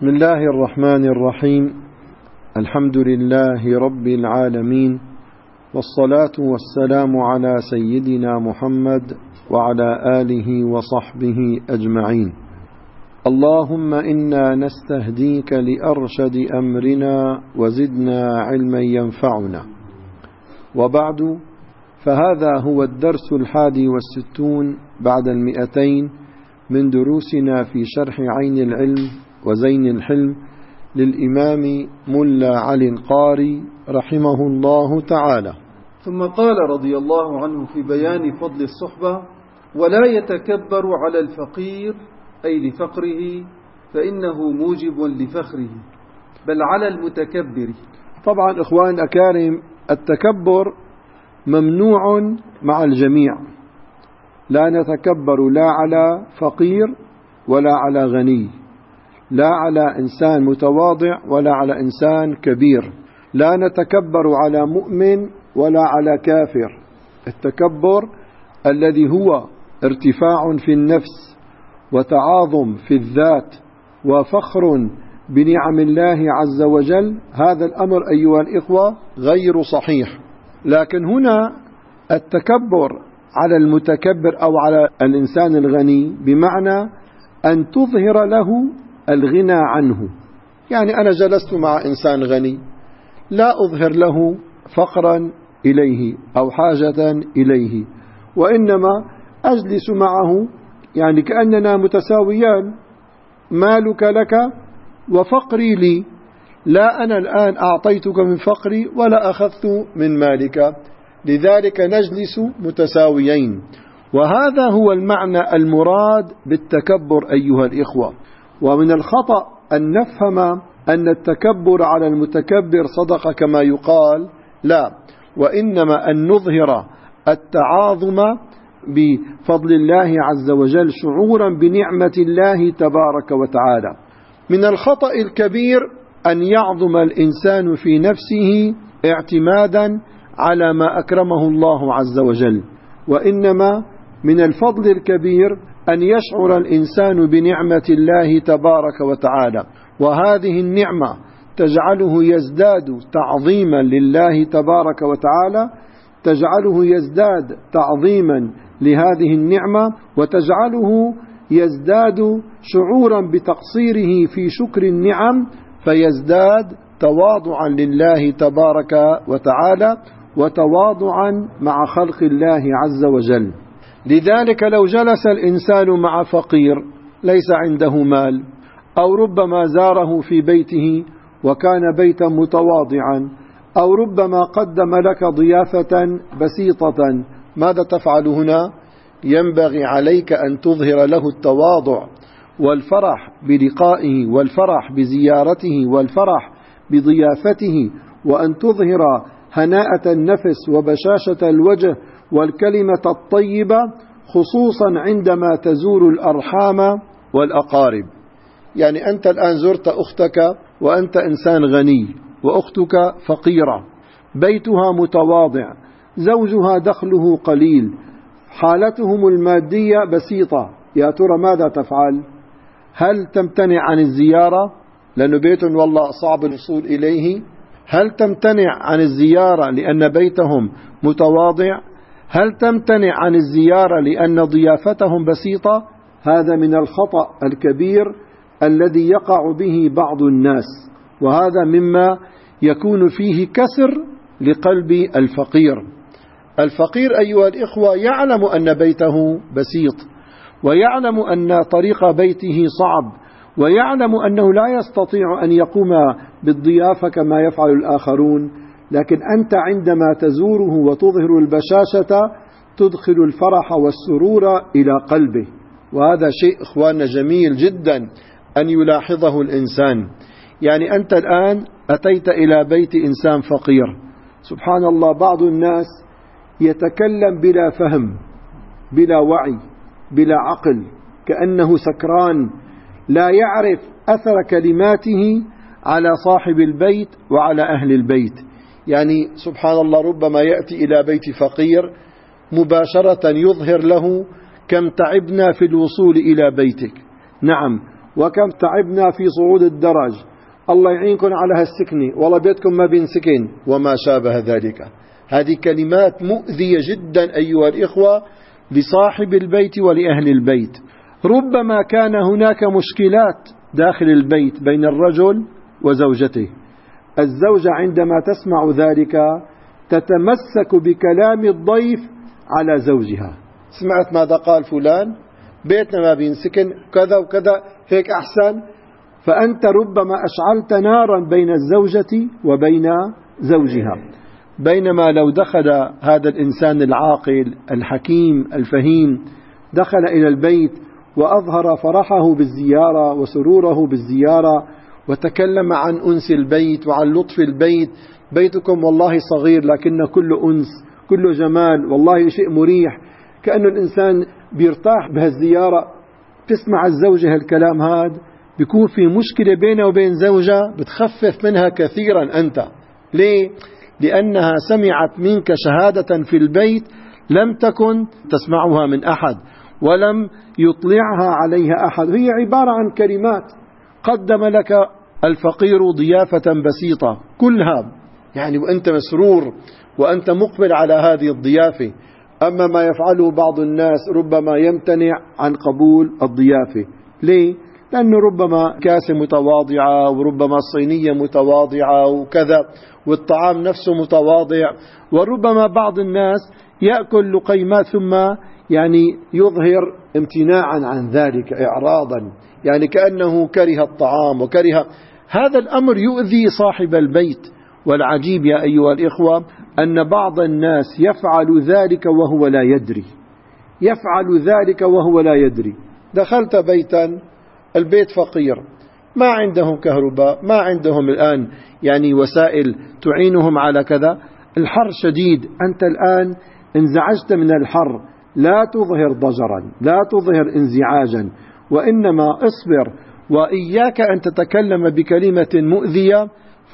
بسم الله الرحمن الرحيم. الحمد لله رب العالمين، والصلاة والسلام على سيدنا محمد وعلى آله وصحبه أجمعين. اللهم إنا نستهديك لأرشد أمرنا وزدنا علما ينفعنا. وبعد، فهذا هو الدرس 61 بعد 200 من دروسنا في شرح عين العلم وزين الحلم للإمام ملا علي القاري رحمه الله تعالى. ثم قال رضي الله عنه في بيان فضل الصحبة: ولا يتكبر على الفقير أي لفقره، فإنه موجب لفخره، بل على المتكبر. طبعا إخوان أكارم، التكبر ممنوع مع الجميع، لا نتكبر لا على فقير ولا على غني، لا على إنسان متواضع ولا على إنسان كبير، لا نتكبر على مؤمن ولا على كافر. التكبر الذي هو ارتفاع في النفس وتعاظم في الذات وفخر بنعم الله عز وجل، هذا الأمر أيها الإخوة غير صحيح. لكن هنا التكبر على المتكبر أو على الإنسان الغني بمعنى أن تظهر له الغنى عنه. يعني أنا جلست مع إنسان غني، لا أظهر له فقرا إليه أو حاجة إليه، وإنما أجلس معه يعني كأننا متساويان، مالك لك وفقري لي، لا أنا الآن أعطيتك من فقري ولا أخذت من مالك، لذلك نجلس متساويين. وهذا هو المعنى المراد بالتكبر أيها الإخوة. ومن الخطأ أن نفهم أن التكبر على المتكبر صدق كما يقال، لا، وإنما أن نظهر التعاظم بفضل الله عز وجل شعورا بنعمة الله تبارك وتعالى. من الخطأ الكبير أن يعظم الإنسان في نفسه اعتمادا على ما أكرمه الله عز وجل، وإنما من الفضل الكبير أن يشعر الإنسان بنعمة الله تبارك وتعالى، وهذه النعمة تجعله يزداد تعظيما لله تبارك وتعالى، تجعله يزداد تعظيما لهذه النعمة، وتجعله يزداد شعورا بتقصيره في شكر النعم، فيزداد تواضعا لله تبارك وتعالى وتواضعا مع خلق الله عز وجل. لذلك لو جلس الإنسان مع فقير ليس عنده مال، أو ربما زاره في بيته وكان بيتا متواضعا، أو ربما قدم لك ضيافة بسيطة، ماذا تفعل هنا؟ ينبغي عليك أن تظهر له التواضع والفرح بلقائه والفرح بزيارته والفرح بضيافته، وأن تظهر هناءة النفس وبشاشة الوجه والكلمة الطيبة، خصوصا عندما تزور الأرحام والأقارب. يعني أنت الآن زرت أختك وأنت إنسان غني، وأختك فقيرة، بيتها متواضع، زوجها دخله قليل، حالتهم المادية بسيطة، يا ترى ماذا تفعل؟ هل تمتنع عن الزيارة لأنه بيت والله صعب الوصول إليه؟ هل تمتنع عن الزيارة لأن بيتهم متواضع؟ هل تمتنع عن الزيارة لأن ضيافتهم بسيطة؟ هذا من الخطأ الكبير الذي يقع به بعض الناس، وهذا مما يكون فيه كسر لقلب الفقير. الفقير أيها الإخوة يعلم أن بيته بسيط، ويعلم أن طريق بيته صعب، ويعلم أنه لا يستطيع أن يقوم بالضيافة كما يفعل الآخرون، لكن أنت عندما تزوره وتظهر البشاشة تدخل الفرح والسرور إلى قلبه، وهذا شيء إخواننا جميل جدا أن يلاحظه الإنسان. يعني أنت الآن أتيت إلى بيت إنسان فقير، سبحان الله، بعض الناس يتكلم بلا فهم، بلا وعي، بلا عقل، كأنه سكران، لا يعرف أثر كلماته على صاحب البيت وعلى أهل البيت. يعني سبحان الله، ربما يأتي إلى بيت فقير مباشرة يظهر له كم تعبنا في الوصول إلى بيتك، نعم، وكم تعبنا في صعود الدرج، الله يعينكم على هالسكنة، والله بيتكم ما بينسكن، وما شابه ذلك. هذه كلمات مؤذية جدا أيها الإخوة لصاحب البيت ولأهل البيت. ربما كان هناك مشكلات داخل البيت بين الرجل وزوجته، الزوجة عندما تسمع ذلك تتمسك بكلام الضيف على زوجها. سمعت ماذا قال فلان؟ بيتنا ما بينسكن كذا وكذا، هيك أحسن. فأنت ربما أشعلت نارا بين الزوجة وبين زوجها. بينما لو دخل هذا الإنسان العاقل الحكيم الفهيم، دخل إلى البيت وأظهر فرحه بالزيارة وسروره بالزيارة، وتكلم عن أنس البيت وعن لطف البيت، بيتكم والله صغير لكن كله أنس، كله جمال، والله شيء مريح، كأنه الإنسان بيرتاح بهالزيارة. تسمع الزوجة هالكلام هذا، بيكون في مشكلة بينه وبين زوجها، بتخفف منها كثيرا أنت. ليه؟ لأنها سمعت منك شهادة في البيت لم تكن تسمعها من أحد، ولم يطلعها عليها أحد. هي عبارة عن كلمات. قدم لك الفقير ضيافة بسيطة كلها، يعني وأنت مسرور وأنت مقبل على هذه الضيافة. أما ما يفعله بعض الناس ربما يمتنع عن قبول الضيافة. ليه؟ لأنه ربما كاسة متواضعة، وربما الصينية متواضعة وكذا، والطعام نفسه متواضع، وربما بعض الناس يأكل لقيمات ثم يعني يظهر امتناعا عن ذلك إعراضا، يعني كأنه كره الطعام وكره. هذا الأمر يؤذي صاحب البيت. والعجيب يا أيها الإخوة أن بعض الناس يفعل ذلك وهو لا يدري، يفعل ذلك وهو لا يدري. دخلت بيتا، البيت فقير، ما عندهم كهرباء، ما عندهم الآن يعني وسائل تعينهم على كذا، الحر شديد، أنت الآن انزعجت من الحر، لا تظهر ضجرا، لا تظهر انزعاجا، وإنما اصبر، وإياك أن تتكلم بكلمة مؤذية،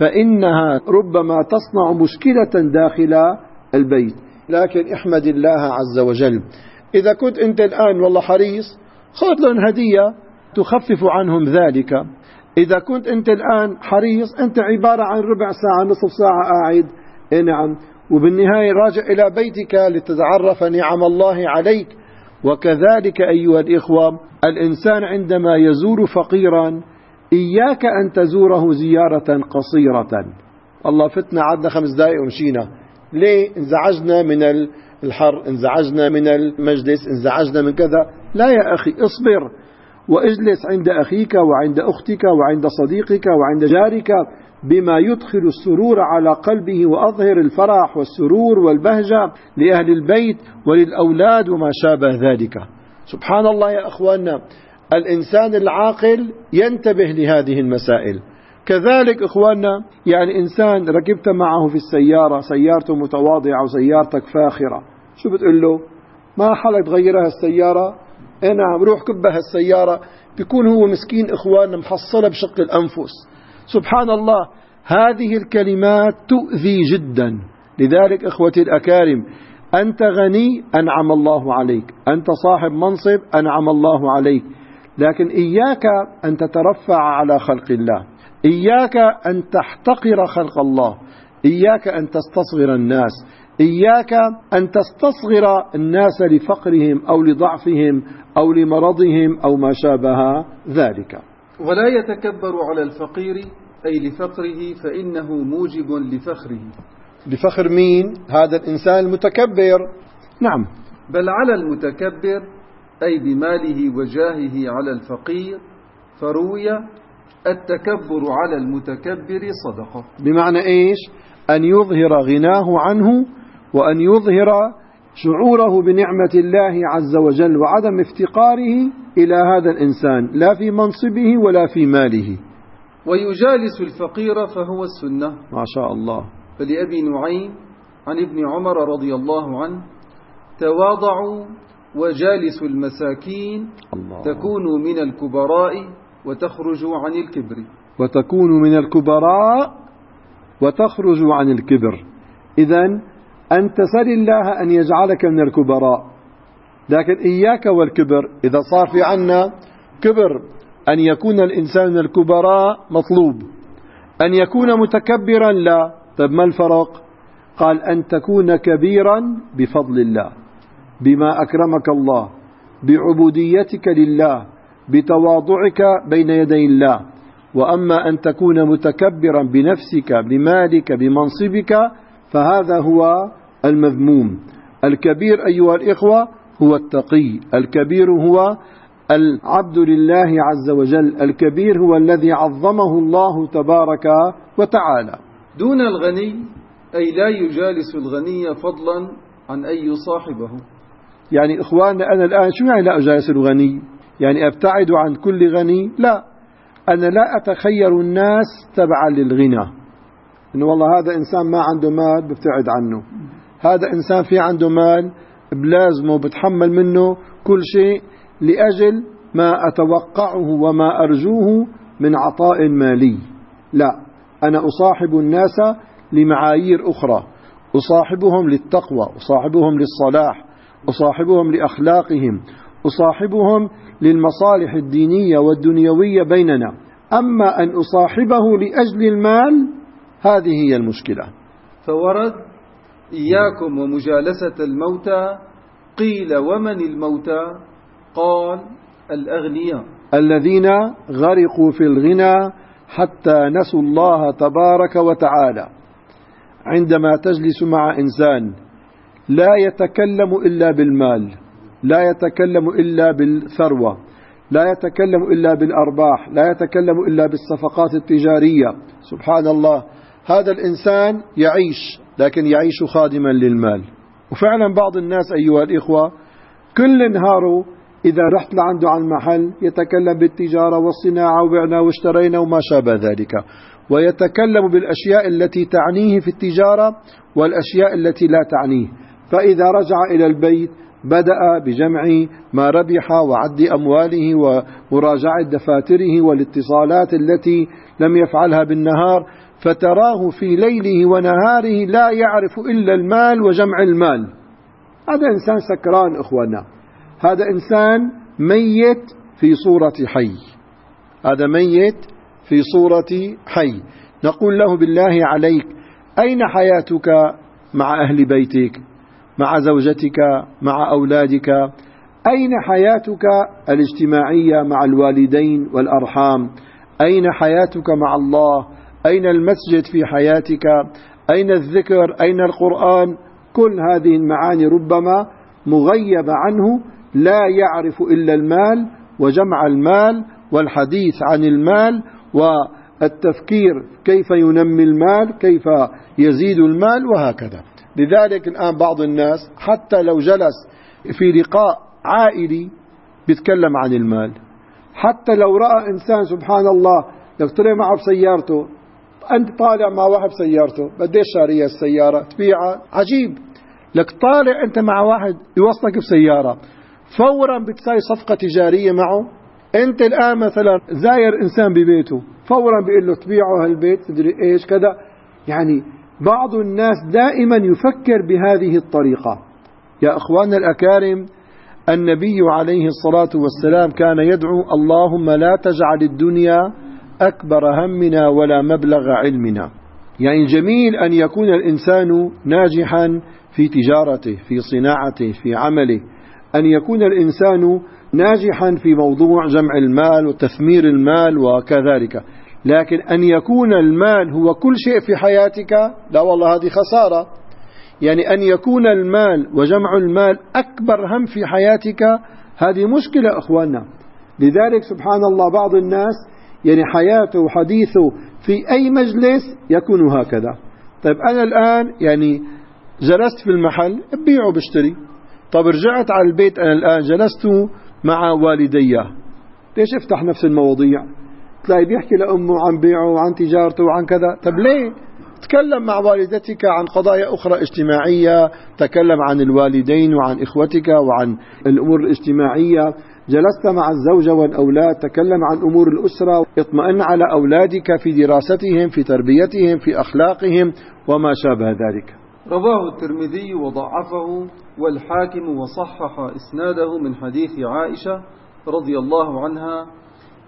فإنها ربما تصنع مشكلة داخل البيت. لكن احمد الله عز وجل. إذا كنت أنت الآن والله حريص، خذ لهم هدية تخفف عنهم ذلك. إذا كنت أنت الآن حريص، أنت عبارة عن ربع ساعة نصف ساعة قاعد، نعم، وبالنهاية راجع إلى بيتك لتتعرف نعم الله عليك. وكذلك أيها الإخوة الإنسان عندما يزور فقيرا إياك أن تزوره زيارة قصيرة. الله فتنا عدنا 5 دقائق ومشينا، ليه؟ انزعجنا من الحر، انزعجنا من المجلس، انزعجنا من كذا. لا يا أخي، اصبر واجلس عند أخيك وعند أختك وعند صديقك وعند جارك بما يدخل السرور على قلبه، وأظهر الفرح والسرور والبهجة لأهل البيت وللأولاد وما شابه ذلك. سبحان الله يا أخواننا، الإنسان العاقل ينتبه لهذه المسائل. كذلك إخواننا، يعني إنسان ركبت معه في السيارة، سيارته متواضعة وسيارتك فاخرة، شو بتقول له؟ ما حلك تغيرها السيارة؟ نعم، روح كبها السيارة. بيكون هو مسكين إخواننا محصلة بشق الأنفس. سبحان الله، هذه الكلمات تؤذي جدا. لذلك إخوتي الأكارم، أنت غني أنعم الله عليك، أنت صاحب منصب أنعم الله عليك، لكن إياك أن تترفع على خلق الله، إياك أن تحتقر خلق الله، إياك أن تستصغر الناس، إياك أن تستصغر الناس لفقرهم أو لضعفهم أو لمرضهم أو ما شابه ذلك. ولا يتكبر على الفقير أي لفقره، فإنه موجب لفخره. لفخر مين؟ هذا الإنسان المتكبر. نعم. بل على المتكبر أي بماله وجاهه على الفقير، فروي التكبر على المتكبر صدقة. بمعنى إيش؟ أن يظهر غناه عنه، وأن يظهر شعوره بنعمة الله عز وجل وعدم افتقاره إلى هذا الإنسان، لا في منصبه ولا في ماله. ويجالس الفقير فهو السنة. ما شاء الله. فلأبي نعيم عن ابن عمر رضي الله عنه: تواضعوا وجالسوا المساكين، الله. تكونوا من الكبراء وتخرجوا عن الكبر. وتكونوا من الكبراء وتخرجوا عن الكبر. إذن أنت سل الله أن يجعلك من الكبراء، لكن إياك والكبر. إذا صار في عنا كبر أن يكون الإنسان من الكبراء مطلوب، أن يكون متكبرا لا. طيب ما الفرق؟ قال أن تكون كبيرا بفضل الله، بما أكرمك الله، بعبوديتك لله، بتواضعك بين يدي الله. وأما أن تكون متكبرا بنفسك، بمالك، بمنصبك، فهذا هو المذموم. الكبير أيها الإخوة هو التقي، الكبير هو العبد لله عز وجل، الكبير هو الذي عظمه الله تبارك وتعالى. دون الغني أي لا يجالس الغني فضلا عن أن يصاحبه. يعني إخواننا أنا الآن شو يعني لا أجالس الغني؟ يعني أبتعد عن كل غني؟ لا، أنا لا أتخير الناس تبعا للغنى، إنه والله هذا إنسان ما عنده مال ببتعد عنه، هذا إنسان في عنده مال بلازمه بتحمل منه كل شيء لأجل ما أتوقعه وما أرجوه من عطاء مالي. لا، أنا أصاحب الناس لمعايير أخرى، أصاحبهم للتقوى، أصاحبهم للصلاح، أصاحبهم لأخلاقهم، أصاحبهم للمصالح الدينية والدنيوية بيننا. أما أن أصاحبه لأجل المال هذه هي المشكلة. فورد إياكم ومجالسة الموتى، قيل ومن الموتى؟ قال الأغنياء الذين غرقوا في الغنى حتى نسوا الله تبارك وتعالى. عندما تجلس مع إنسان لا يتكلم إلا بالمال، لا يتكلم إلا بالثروة، لا يتكلم إلا بالأرباح، لا يتكلم إلا بالصفقات التجارية، سبحان الله، هذا الإنسان يعيش لكن يعيش خادما للمال. وفعلا بعض الناس أيها الإخوة كل نهاره إذا رحت لعنده على المحل يتكلم بالتجارة والصناعة وبعنا واشترينا وما شابه ذلك، ويتكلم بالأشياء التي تعنيه في التجارة والأشياء التي لا تعنيه. فإذا رجع إلى البيت بدأ بجمع ما ربح وعد أمواله ومراجعة دفاتره والاتصالات التي لم يفعلها بالنهار، فتراه في ليله ونهاره لا يعرف إلا المال وجمع المال. هذا إنسان سكران إخوانا، هذا إنسان ميت في صورة حي، هذا ميت في صورة حي. نقول له بالله عليك أين حياتك مع أهل بيتك، مع زوجتك، مع أولادك؟ أين حياتك الاجتماعية مع الوالدين والأرحام؟ أين حياتك مع الله؟ أين المسجد في حياتك؟ أين الذكر؟ أين القرآن؟ كل هذه المعاني ربما مغيبة عنه، لا يعرف إلا المال وجمع المال والحديث عن المال والتفكير كيف ينمي المال، كيف يزيد المال، وهكذا. لذلك الآن بعض الناس حتى لو جلس في لقاء عائلي بيتكلم عن المال، حتى لو رأى إنسان سبحان الله لو طلع معه بسيارته، أنت طالع مع واحد بسيارته بديش شارية السيارة تبيعها، عجيب لك طالع أنت مع واحد يوصلك بسيارة فورا بتساوي صفقة تجارية معه. أنت الآن مثلا زاير إنسان ببيته فورا بيقول له تبيعه هالبيت تدري إيش كذا. يعني بعض الناس دائما يفكر بهذه الطريقة. يا أخواننا الأكارم، النبي عليه الصلاة والسلام كان يدعو اللهم لا تجعل الدنيا أكبر همنا ولا مبلغ علمنا. يعني جميل أن يكون الإنسان ناجحا في تجارته، في صناعته، في عمله، أن يكون الإنسان ناجحا في موضوع جمع المال وتثمير المال وكذلك، لكن أن يكون المال هو كل شيء في حياتك، لا والله هذه خسارة. يعني أن يكون المال وجمع المال أكبر هم في حياتك، هذه مشكلة أخواننا. لذلك سبحان الله بعض الناس يعني حياته وحديثه في أي مجلس يكون هكذا. طيب أنا الآن يعني جلست في المحل ببيع وبشتري، طب رجعت على البيت أنا الآن جلست مع والدي، ليش افتح نفس المواضيع؟ تلاقي بيحكي لأمه عن بيعه وعن تجارته وعن كذا. طب ليه؟ تكلم مع والدتك عن قضايا أخرى اجتماعية، تكلم عن الوالدين وعن إخوتك وعن الأمور الاجتماعية. جلست مع الزوجة والأولاد، تكلم عن أمور الأسرة، اطمئن على أولادك في دراستهم، في تربيتهم، في أخلاقهم وما شابه ذلك. رواه الترمذي وضعفه والحاكم وصحح إسناده من حديث عائشة رضي الله عنها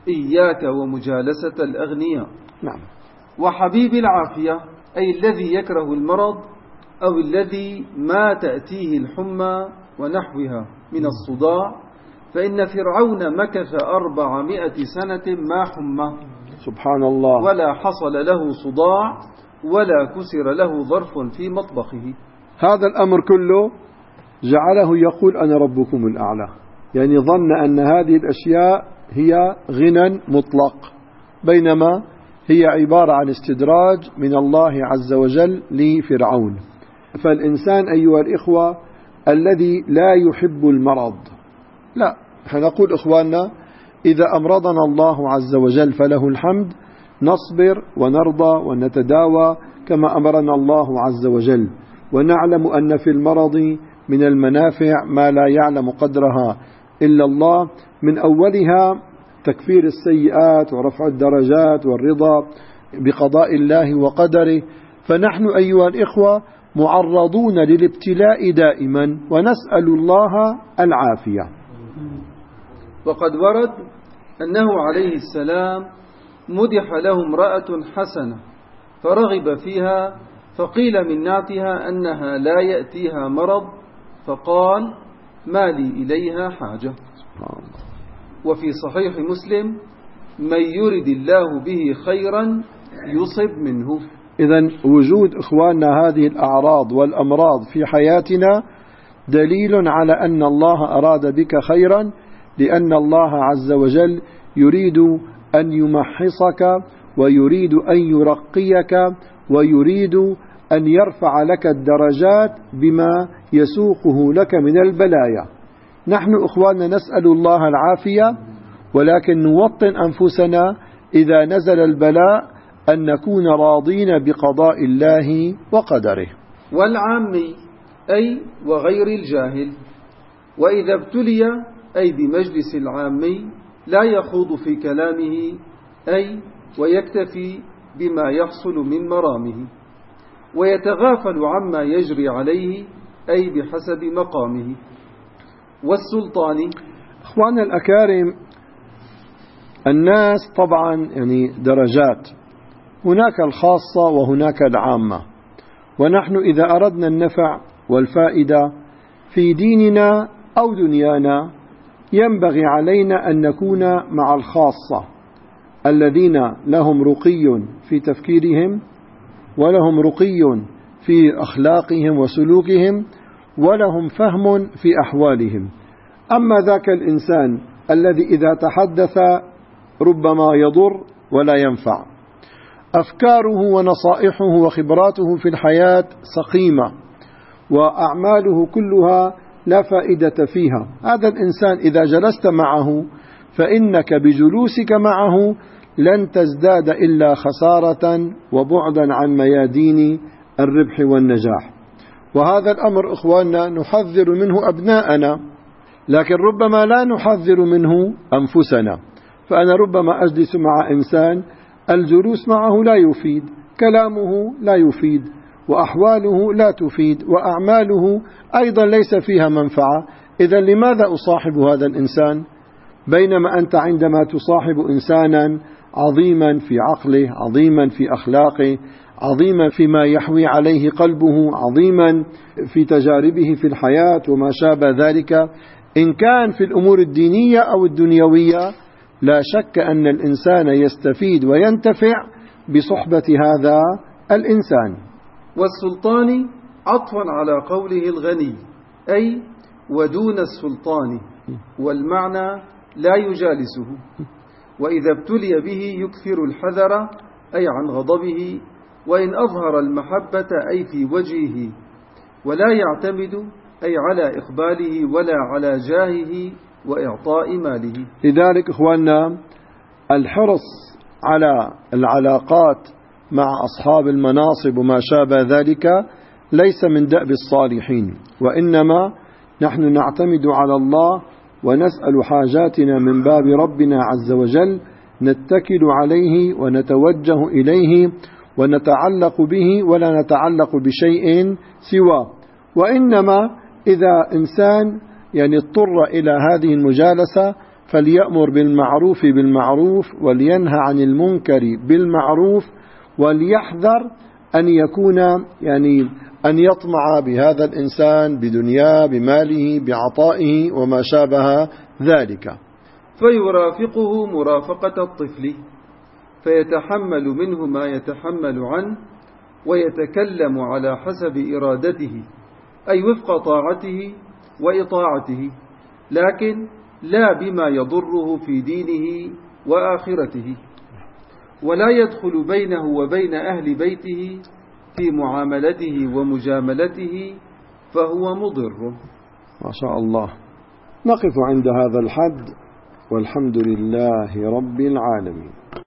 إياك ومجالسة الأغنياء. نعم. وحبيب العافية أي الذي يكره المرض أو الذي ما تأتيه الحمى ونحوها من الصداع، فإن فرعون مكث 400 سنة ما حمى سبحان الله، ولا حصل له صداع ولا كسر له ظرف في مطبخه. هذا الأمر كله جعله يقول أنا ربكم الأعلى، يعني ظن أن هذه الأشياء هي غنى مطلق، بينما هي عبارة عن استدراج من الله عز وجل لفرعون. فالإنسان أيها الإخوة الذي لا يحب المرض، لا، نقول إخواننا إذا أمرضنا الله عز وجل فله الحمد، نصبر ونرضى ونتداوى كما أمرنا الله عز وجل، ونعلم أن في المرض من المنافع ما لا يعلم قدرها إلا الله، من أولها تكفير السيئات ورفع الدرجات والرضا بقضاء الله وقدره. فنحن أيها الإخوة معرضون للابتلاء دائما ونسأل الله العافية. وقد ورد أنه عليه السلام مدح له امرأة حسنة فرغب فيها، فقيل من نعتها أنها لا يأتيها مرض، فقال ما لي إليها حاجة. وفي صحيح مسلم من يرد الله به خيرا يصب منه. إذن وجود إخواننا هذه الأعراض والأمراض في حياتنا دليل على أن الله أراد بك خيرا، لأن الله عز وجل يريد أن يمحصك ويريد أن يرقيك ويريد أن يرفع لك الدرجات بما يسوقه لك من البلايا. نحن إخواننا نسأل الله العافية، ولكن نوطن أنفسنا إذا نزل البلاء أن نكون راضين بقضاء الله وقدره. والعامي أي وغير الجاهل، وإذا ابتلي أي بمجلس العامي لا يخوض في كلامه، أي ويكتفي بما يحصل من مرامه، ويتغافل عما يجري عليه أي بحسب مقامه. والسلطان إخواننا الأكارم، الناس طبعا يعني درجات، هناك الخاصة وهناك العامة، ونحن إذا أردنا النفع والفائدة في ديننا أو دنيانا ينبغي علينا أن نكون مع الخاصة الذين لهم رقي في تفكيرهم، ولهم رقي في أخلاقهم وسلوكهم، ولهم فهم في أحوالهم. أما ذاك الإنسان الذي إذا تحدث ربما يضر ولا ينفع، أفكاره ونصائحه وخبراته في الحياة سقيمة، وأعماله كلها لا فائدة فيها، هذا الإنسان إذا جلست معه فإنك بجلوسك معه لن تزداد إلا خسارة وبعدا عن ميادين الربح والنجاح. وهذا الأمر إخواننا نحذر منه أبناءنا، لكن ربما لا نحذر منه أنفسنا. فأنا ربما أجلس مع إنسان الجلوس معه لا يفيد، كلامه لا يفيد، وأحواله لا تفيد، وأعماله أيضا ليس فيها منفعة. إذن لماذا أصاحب هذا الإنسان؟ بينما أنت عندما تصاحب إنسانا عظيما في عقله، عظيما في أخلاقه، عظيما فيما يحوي عليه قلبه، عظيما في تجاربه في الحياة وما شابه ذلك، إن كان في الأمور الدينية أو الدنيوية، لا شك أن الإنسان يستفيد وينتفع بصحبة هذا الإنسان. والسلطان عطفا على قوله الغني، أي ودون السلطان، والمعنى لا يجالسه. وإذا ابتلي به يكثر الحذر أي عن غضبه، وإن أظهر المحبة أي في وجهه، ولا يعتمد أي على إقباله ولا على جاهه وإعطاء ماله. لذلك إخواننا الحرص على العلاقات مع أصحاب المناصب وما شابه ذلك ليس من دأب الصالحين، وإنما نحن نعتمد على الله ونسأل حاجاتنا من باب ربنا عز وجل، نتكل عليه ونتوجه إليه ونتعلق به ولا نتعلق بشيء سواه. وإنما إذا إنسان يعني اضطر إلى هذه المجالسة فليأمر بالمعروف بالمعروف ولينهى عن المنكر بالمعروف، وليحذر أن يكون أن يطمع بهذا الإنسان بدنياه بماله بعطائه وما شابه ذلك. فيرافقه مرافقة الطفل فيتحمل منه ما يتحمل عنه ويتكلم على حسب إرادته، أي وفق طاعته وإطاعته، لكن لا بما يضره في دينه وآخرته، ولا يدخل بينه وبين أهل بيته في معاملته ومجاملته فهو مضر. ما شاء الله. نقف عند هذا الحد، والحمد لله رب العالمين.